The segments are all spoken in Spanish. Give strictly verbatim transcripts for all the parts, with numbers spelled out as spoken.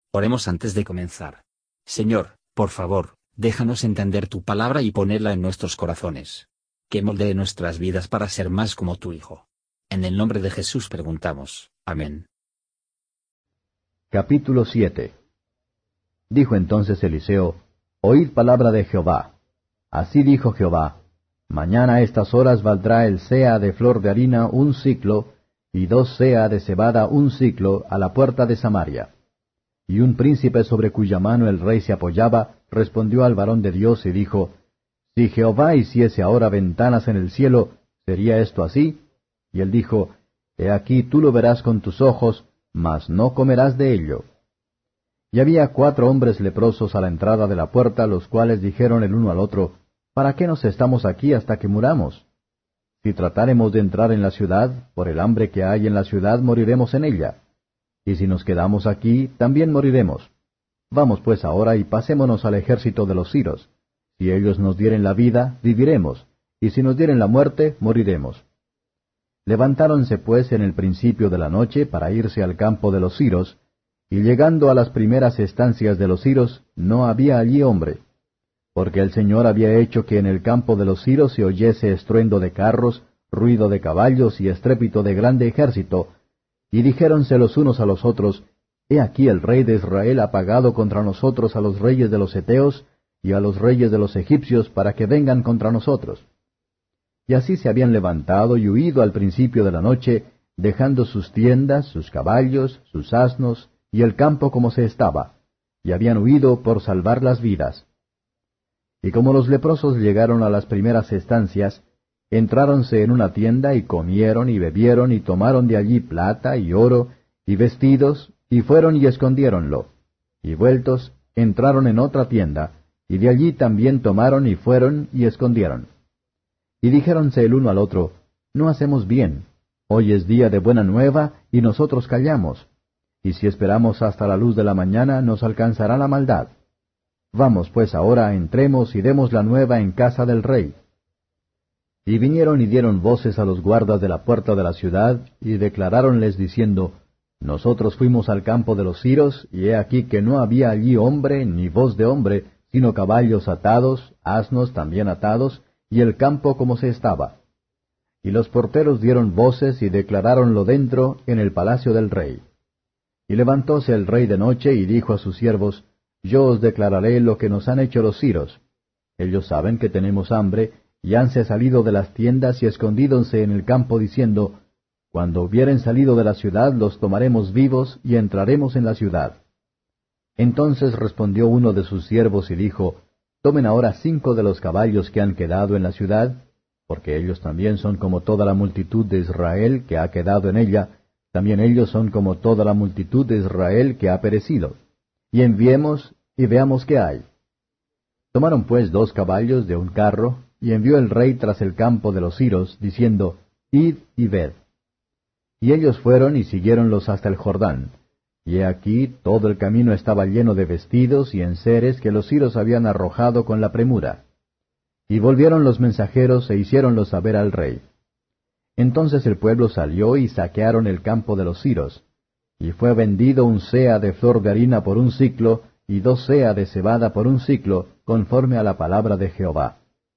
Oremos antes de comenzar. Señor, por favor, déjanos entender tu palabra y ponerla en nuestros corazones. Que moldee nuestras vidas para ser más como tu Hijo. En el nombre de Jesús preguntamos. Amén. Capítulo siete. Dijo entonces Eliseo, Oíd palabra de Jehová. Así dijo Jehová, Mañana a estas horas valdrá el seah de flor de harina un siclo, y dos seah de cebada un siclo a la puerta de Samaria. Y un príncipe sobre cuya mano el rey se apoyaba, respondió al varón de Dios y dijo, Si Jehová hiciese ahora ventanas en el cielo, ¿sería esto así? Y él dijo, He aquí tú lo verás con tus ojos, mas no comerás de ello. Y había cuatro hombres leprosos a la entrada de la puerta, los cuales dijeron el uno al otro, ¿Para qué nos estamos aquí hasta que muramos? Si tratáremos de entrar en la ciudad, por el hambre que hay en la ciudad moriremos en ella. Y si nos quedamos aquí, también moriremos. Vamos pues ahora y pasémonos al ejército de los siros. Si ellos nos dieren la vida, viviremos, y si nos dieren la muerte, moriremos. Levantáronse pues en el principio de la noche para irse al campo de los siros, y llegando a las primeras estancias de los siros, no había allí hombre, porque el Señor había hecho que en el campo de los siros se oyese estruendo de carros, ruido de caballos y estrépito de grande ejército, y dijéronse los unos a los otros, He aquí el rey de Israel ha pagado contra nosotros a los reyes de los heteos y a los reyes de los egipcios para que vengan contra nosotros. Y así se habían levantado y huido al principio de la noche, dejando sus tiendas, sus caballos, sus asnos, y el campo como se estaba, y habían huido por salvar las vidas. Y como los leprosos llegaron a las primeras estancias, entráronse en una tienda y comieron y bebieron y tomaron de allí plata y oro y vestidos, y fueron y escondiéronlo. Y vueltos, entraron en otra tienda, y de allí también tomaron y fueron y escondieron. Y dijéronse el uno al otro, No hacemos bien, hoy es día de buena nueva, y nosotros callamos. Y si esperamos hasta la luz de la mañana, nos alcanzará la maldad. Vamos pues ahora, entremos y demos la nueva en casa del rey. Y vinieron y dieron voces a los guardas de la puerta de la ciudad, y declaráronles diciendo, Nosotros fuimos al campo de los siros, y he aquí que no había allí hombre, ni voz de hombre, sino caballos atados, asnos también atados, y el campo como se estaba. Y los porteros dieron voces y declaráronlo dentro, en el palacio del rey. Y levantóse el rey de noche, y dijo a sus siervos, Yo os declararé lo que nos han hecho los siros. Ellos saben que tenemos hambre, y hanse salido de las tiendas y escondídonse en el campo, diciendo, Cuando hubieren salido de la ciudad, los tomaremos vivos, y entraremos en la ciudad. Entonces respondió uno de sus siervos y dijo, Tomen ahora cinco de los caballos que han quedado en la ciudad, porque ellos también son como toda la multitud de Israel que ha quedado en ella, también ellos son como toda la multitud de Israel que ha perecido, y enviemos y veamos qué hay. Tomaron pues dos caballos de un carro, y envió el rey tras el campo de los siros, diciendo, Id y ved. Y ellos fueron y siguiéronlos hasta el Jordán. Y he aquí todo el camino estaba lleno de vestidos y enseres que los siros habían arrojado con la premura. Y volvieron los mensajeros e hiciéronlo saber al rey. Entonces el pueblo salió y saquearon el campo de los siros. Y fue vendido un seah de flor de harina por un siclo, y dos seah de cebada por un siclo, conforme a la palabra de Jehová.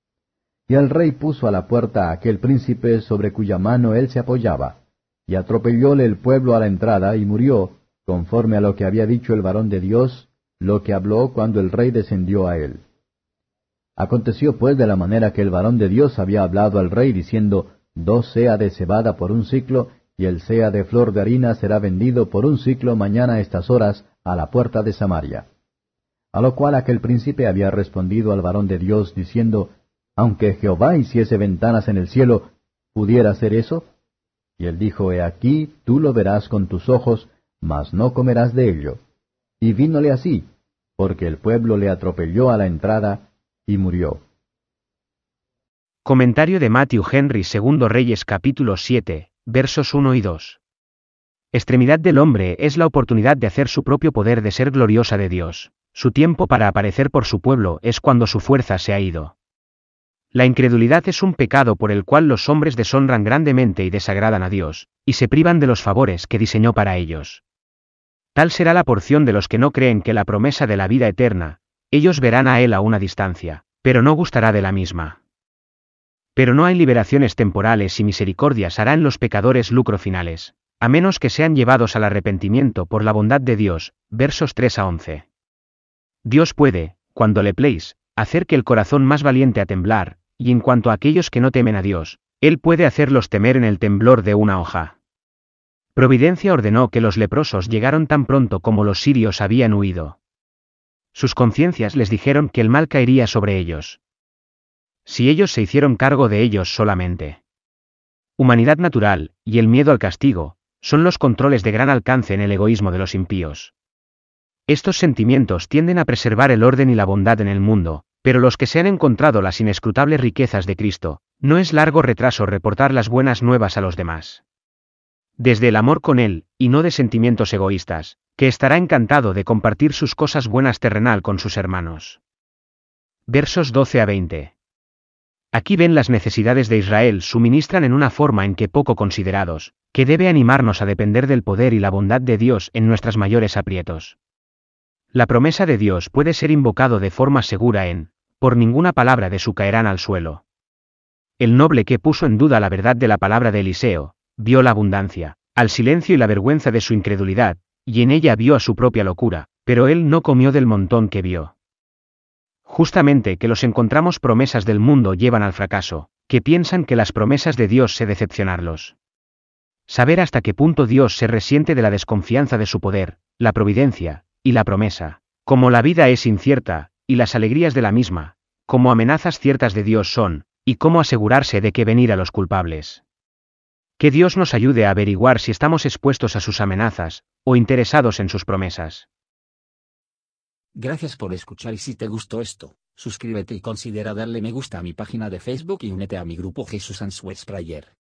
Y el rey puso a la puerta a aquel príncipe sobre cuya mano él se apoyaba, y atropellóle el pueblo a la entrada, y murió, conforme a lo que había dicho el varón de Dios, lo que habló cuando el rey descendió a él. Aconteció pues de la manera que el varón de Dios había hablado al rey, diciendo, Dos seah de cebada por un siclo, y el seah de flor de harina será vendido por un siclo mañana a estas horas a la puerta de Samaria. A lo cual aquel príncipe había respondido al varón de Dios, diciendo, Aunque Jehová hiciese ventanas en el cielo, ¿pudiera hacer eso? Y él dijo, He aquí, tú lo verás con tus ojos, mas no comerás de ello. Y vínole así, porque el pueblo le atropelló a la entrada, y murió. Comentario de Matthew Henry, Segundo Reyes capítulo siete, versos uno y dos. Extremidad del hombre es la oportunidad de hacer su propio poder de ser gloriosa de Dios. Su tiempo para aparecer por su pueblo es cuando su fuerza se ha ido. La incredulidad es un pecado por el cual los hombres deshonran grandemente y desagradan a Dios, y se privan de los favores que diseñó para ellos. Tal será la porción de los que no creen que la promesa de la vida eterna, ellos verán a Él a una distancia, pero no gustará de la misma. Pero no hay liberaciones temporales y misericordias harán los pecadores lucro finales, a menos que sean llevados al arrepentimiento por la bondad de Dios, versos tres a once. Dios puede, cuando le place, hacer que el corazón más valiente a temblar, y en cuanto a aquellos que no temen a Dios, Él puede hacerlos temer en el temblor de una hoja. Providencia ordenó que los leprosos llegaron tan pronto como los sirios habían huido. Sus conciencias les dijeron que el mal caería sobre ellos. Si ellos se hicieron cargo de ellos solamente. Humanidad natural, y el miedo al castigo, son los controles de gran alcance en el egoísmo de los impíos. Estos sentimientos tienden a preservar el orden y la bondad en el mundo, pero los que se han encontrado las inescrutables riquezas de Cristo, no es largo retraso reportar las buenas nuevas a los demás. Desde el amor con Él, y no de sentimientos egoístas, que estará encantado de compartir sus cosas buenas terrenal con sus hermanos. Versos doce a veinte. Aquí ven las necesidades de Israel suministran en una forma en que poco considerados, que debe animarnos a depender del poder y la bondad de Dios en nuestras mayores aprietos. La promesa de Dios puede ser invocado de forma segura en, por ninguna palabra de su caerán al suelo. El noble que puso en duda la verdad de la palabra de Eliseo, vio la abundancia, al silencio y la vergüenza de su incredulidad, y en ella vio a su propia locura, pero él no comió del montón que vio. Justamente que los encontramos promesas del mundo llevan al fracaso, que piensan que las promesas de Dios se decepcionarlos. Saber hasta qué punto Dios se resiente de la desconfianza de su poder, la providencia, y la promesa, como la vida es incierta, y las alegrías de la misma, como amenazas ciertas de Dios son, y cómo asegurarse de que venir a los culpables. Que Dios nos ayude a averiguar si estamos expuestos a sus amenazas, o interesados en sus promesas. Gracias por escuchar y si te gustó esto, suscríbete y considera darle me gusta a mi página de Facebook y únete a mi grupo Jesús Answers Prayer.